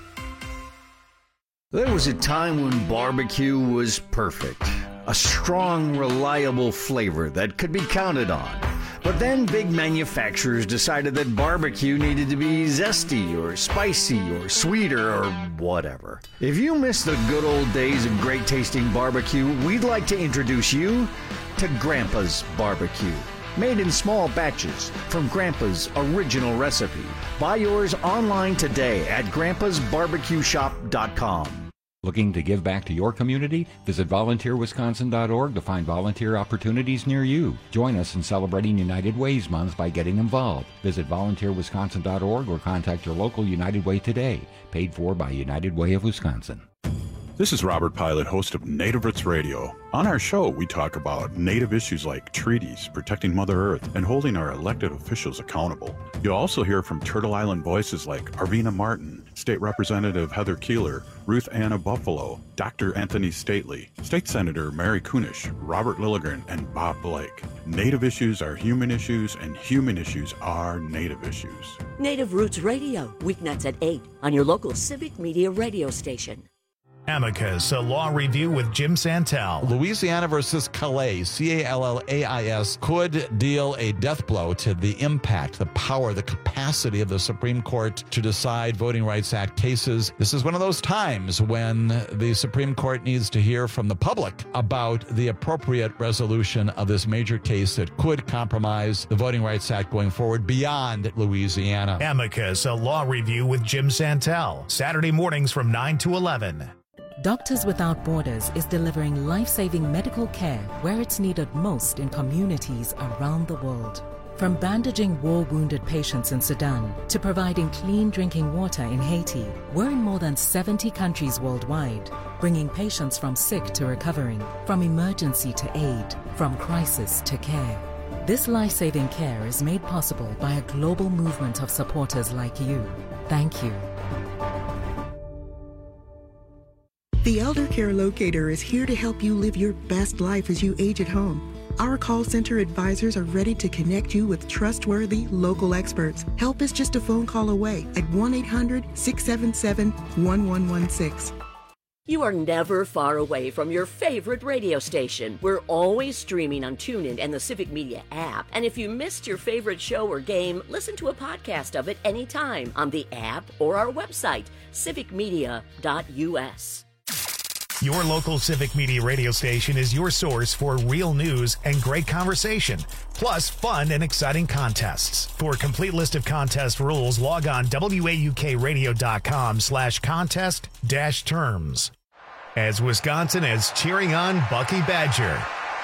There was a time when barbecue was perfect. A strong, reliable flavor that could be counted on. But then big manufacturers decided that barbecue needed to be zesty or spicy or sweeter or whatever. If you miss the good old days of great tasting barbecue, we'd like to introduce you to Grandpa's Barbecue. Made in small batches from Grandpa's original recipe. Buy yours online today at grandpasbarbecueshop.com. Looking to give back to your community? Visit volunteerwisconsin.org to find volunteer opportunities near you. Join us in celebrating United Way's Month by getting involved. Visit volunteerwisconsin.org or contact your local United Way today. Paid for by United Way of Wisconsin. This is Robert Pilot, host of Native Roots Radio. On our show, we talk about Native issues like treaties, protecting Mother Earth, and holding our elected officials accountable. You'll also hear from Turtle Island voices like Arvina Martin, State Representative Heather Keeler, Ruth Anna Buffalo, Dr. Anthony Stately, State Senator Mary Kunish, Robert Lilligren, and Bob Blake. Native issues are human issues, and human issues are Native issues. Native Roots Radio, weeknights at 8 on your local Civic Media radio station. Amicus, a law review with Jim Santel. Louisiana versus Calais, Callais, could deal a death blow to the impact, the power, the capacity of the Supreme Court to decide Voting Rights Act cases. This is one of those times when the Supreme Court needs to hear from the public about the appropriate resolution of this major case that could compromise the Voting Rights Act going forward beyond Louisiana. Amicus, a law review with Jim Santel. Saturday mornings from 9 to 11. Doctors Without Borders is delivering life-saving medical care where it's needed most in communities around the world. From bandaging war-wounded patients in Sudan to providing clean drinking water in Haiti, we're in more than 70 countries worldwide, bringing patients from sick to recovering, from emergency to aid, from crisis to care. This life-saving care is made possible by a global movement of supporters like you. Thank you. The Elder Care Locator is here to help you live your best life as you age at home. Our call center advisors are ready to connect you with trustworthy local experts. Help is just a phone call away at 1-800-677-1116. You are never far away from your favorite radio station. We're always streaming on TuneIn and the Civic Media app. And if you missed your favorite show or game, listen to a podcast of it anytime on the app or our website, civicmedia.us. Your local Civic Media radio station is your source for real news and great conversation, plus fun and exciting contests. For a complete list of contest rules, log on waukradio.com/contest-terms. As Wisconsin is cheering on Bucky Badger.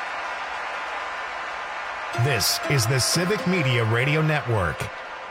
This is the Civic Media Radio Network.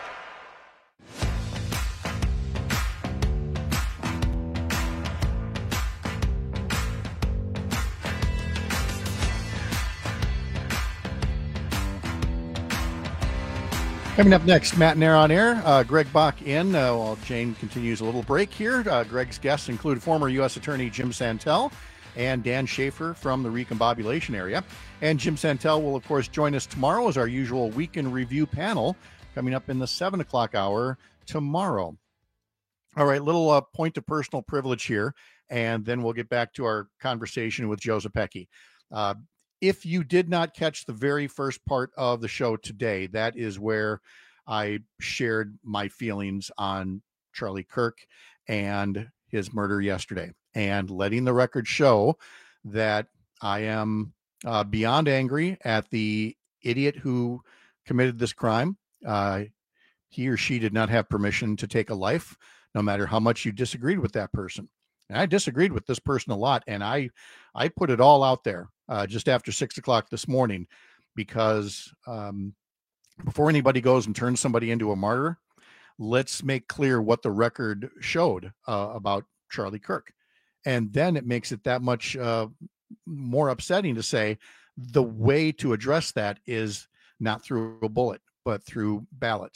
Coming up next, Matt and Air on Air. Greg Bach in while Jane continues a little break here. Greg's guests include former U.S. Attorney Jim Santel and Dan Schaefer from the recombobulation area. And Jim Santel will, of course, join us tomorrow as our usual Week in Review panel coming up in the 7 o'clock hour tomorrow. All right, little point of personal privilege here, and then we'll get back to our conversation with Joe Zepecki. If you did not catch the very first part of the show today, that is where I shared my feelings on Charlie Kirk and his murder yesterday, and letting the record show that I am beyond angry at the idiot who committed this crime. He or she did not have permission to take a life, no matter how much you disagreed with that person. And I disagreed with this person a lot, and I put it all out there just after 6 o'clock this morning, because before anybody goes and turns somebody into a martyr, let's make clear what the record showed about Charlie Kirk. And then it makes it that much more upsetting to say the way to address that is not through a bullet, but through ballots.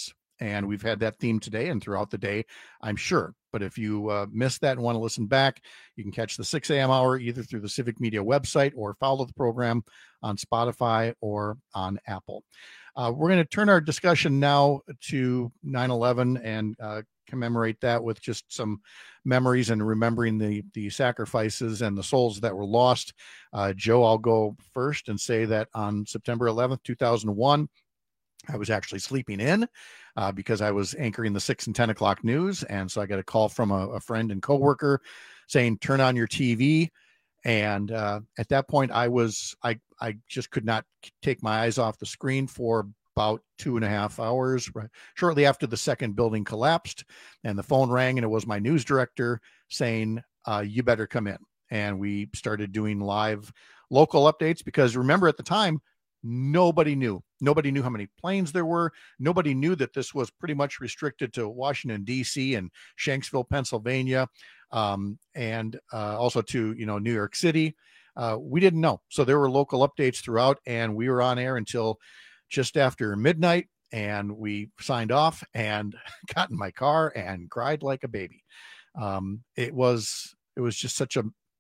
And we've had that theme today and throughout the day, I'm sure. But if you missed that and want to listen back, you can catch the 6 a.m. hour either through the Civic Media website or follow the program on Spotify or on Apple. We're going to turn our discussion now to 9/11 and commemorate that with just some memories and remembering the sacrifices and the souls that were lost. Joe, I'll go first and say that on September 11th, 2001, I was actually sleeping in because I was anchoring the 6 and 10 o'clock news. And so I got a call from a friend and coworker saying, turn on your TV. And at that point, I just could not take my eyes off the screen for about 2.5 hours. Right, shortly after the second building collapsed, and the phone rang, and it was my news director saying, you better come in. And we started doing live local updates because remember at the time, nobody knew how many planes there were. Nobody knew that this was pretty much restricted to Washington, D.C. and Shanksville, Pennsylvania, and also to, New York City. We didn't know. So there were local updates throughout, and we were on air until just after midnight, and we signed off and got in my car and cried like a baby. It was just such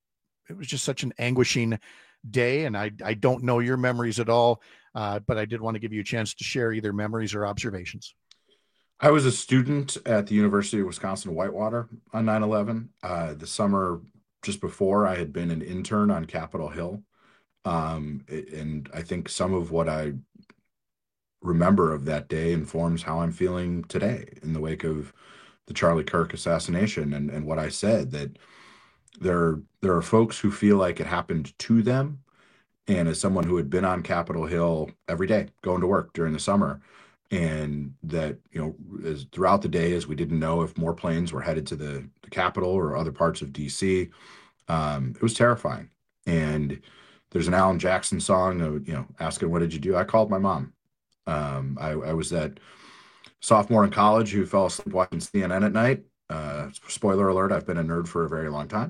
an anguishing day, and I don't know your memories at all, but I did want to give you a chance to share either memories or observations. I was a student at the University of Wisconsin-Whitewater on 9/11. The summer just before, I had been an intern on Capitol Hill, and I think some of what I remember of that day informs how I'm feeling today in the wake of the Charlie Kirk assassination, and what I said, that there are folks who feel like it happened to them. And as someone who had been on Capitol Hill every day going to work during the summer, and that, as throughout the day, as we didn't know if more planes were headed to the Capitol or other parts of DC, it was terrifying. And there's an Alan Jackson song, asking, what did you do? I called my mom. I was that sophomore in college who fell asleep watching CNN at night. Spoiler alert, I've been a nerd for a very long time.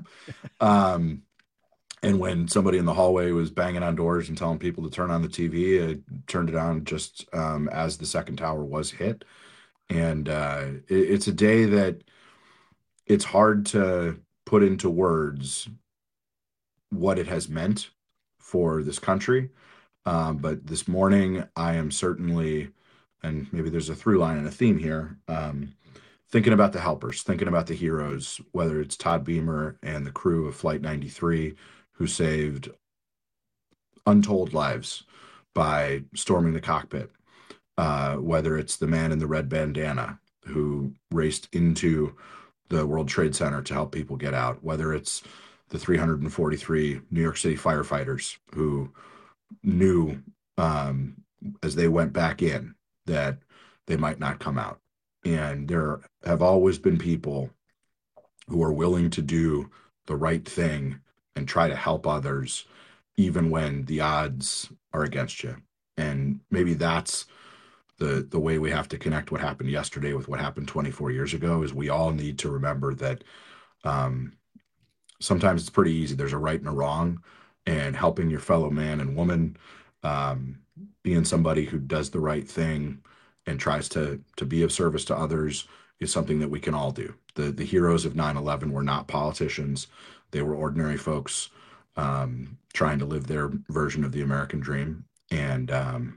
And when somebody in the hallway was banging on doors and telling people to turn on the TV, I turned it on just as the second tower was hit. And it's a day that it's hard to put into words what it has meant for this country. But this morning, I am certainly, and maybe there's a through line and a theme here, thinking about the helpers, thinking about the heroes, whether it's Todd Beamer and the crew of Flight 93, who saved untold lives by storming the cockpit, whether it's the man in the red bandana who raced into the World Trade Center to help people get out, whether it's the 343 New York City firefighters who knew as they went back in that they might not come out. And there have always been people who are willing to do the right thing and try to help others, even when the odds are against you. And maybe that's the way we have to connect what happened yesterday with what happened 24 years ago, is we all need to remember that sometimes it's pretty easy. There's a right and a wrong, and helping your fellow man and woman, being somebody who does the right thing and tries to be of service to others is something that we can all do. The heroes of 9/11 were not politicians. They were ordinary folks trying to live their version of the American dream. And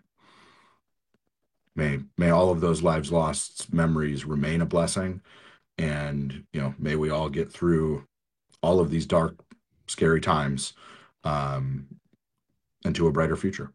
may all of those lives lost memories remain a blessing. And, may we all get through all of these dark, scary times into a brighter future.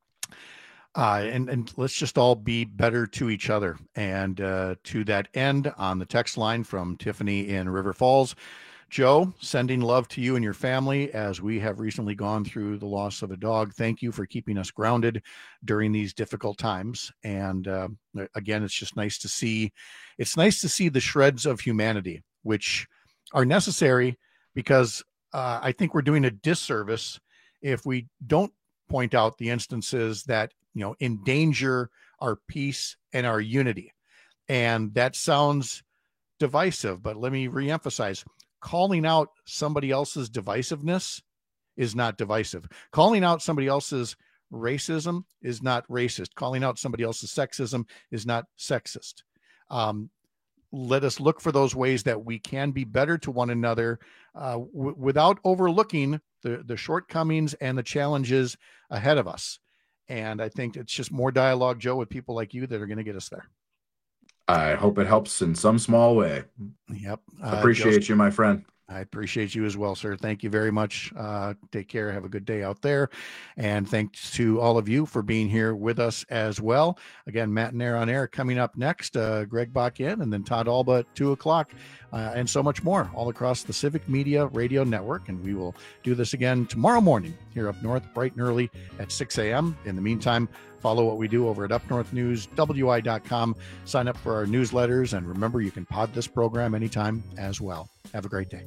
And let's just all be better to each other. And to that end, on the text line from Tiffany in River Falls, Joe, sending love to you and your family as we have recently gone through the loss of a dog. Thank you for keeping us grounded during these difficult times. And again, it's just nice to see. It's nice to see the shreds of humanity, which are necessary, because I think we're doing a disservice if we don't point out the instances that, endanger our peace and our unity. And that sounds divisive, but let me reemphasize. Calling out somebody else's divisiveness is not divisive. Calling out somebody else's racism is not racist. Calling out somebody else's sexism is not sexist. Let us look for those ways that we can be better to one another without overlooking the shortcomings and the challenges ahead of us. And I think it's just more dialogue, Joe, with people like you that are going to get us there. I hope it helps in some small way. Yep. Appreciate you, my friend. I appreciate you as well, sir. Thank you very much. Take care. Have a good day out there. And thanks to all of you for being here with us as well. Again, Matt and Air on Air coming up next. Greg Bach in, and then Todd Alba at 2 o'clock, and so much more all across the Civic Media Radio Network. And we will do this again tomorrow morning here up north, bright and early at 6 a.m. In the meantime, follow what we do over at upnorthnewswi.com. Sign up for our newsletters. And remember, you can pod this program anytime as well. Have a great day.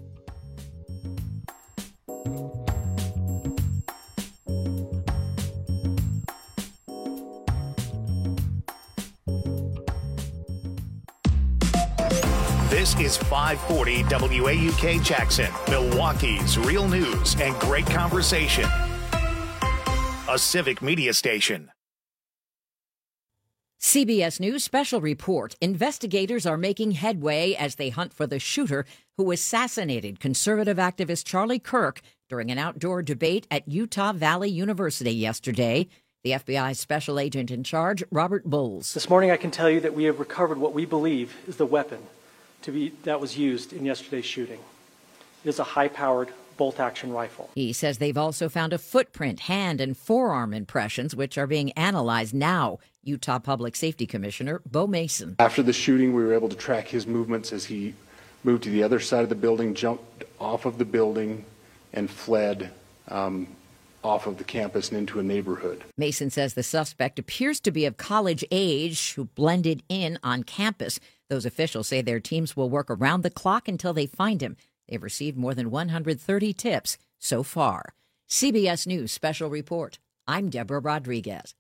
This is 540 WAUK Jackson, Milwaukee's real news and great conversation. A Civic Media station. CBS News special report. Investigators are making headway as they hunt for the shooter who assassinated conservative activist Charlie Kirk during an outdoor debate at Utah Valley University yesterday. The FBI special agent in charge, Robert Bowles. This morning I can tell you that we have recovered what we believe is the weapon that was used in yesterday's shooting. It is a high-powered bolt-action rifle. He says they've also found a footprint, hand, and forearm impressions, which are being analyzed now. Utah Public Safety Commissioner Bo Mason. After the shooting, we were able to track his movements as he moved to the other side of the building, jumped off of the building, and fled off of the campus and into a neighborhood. Mason says the suspect appears to be of college age who blended in on campus. Those officials say their teams will work around the clock until they find him. They've received more than 130 tips so far. CBS News Special Report. I'm Deborah Rodriguez.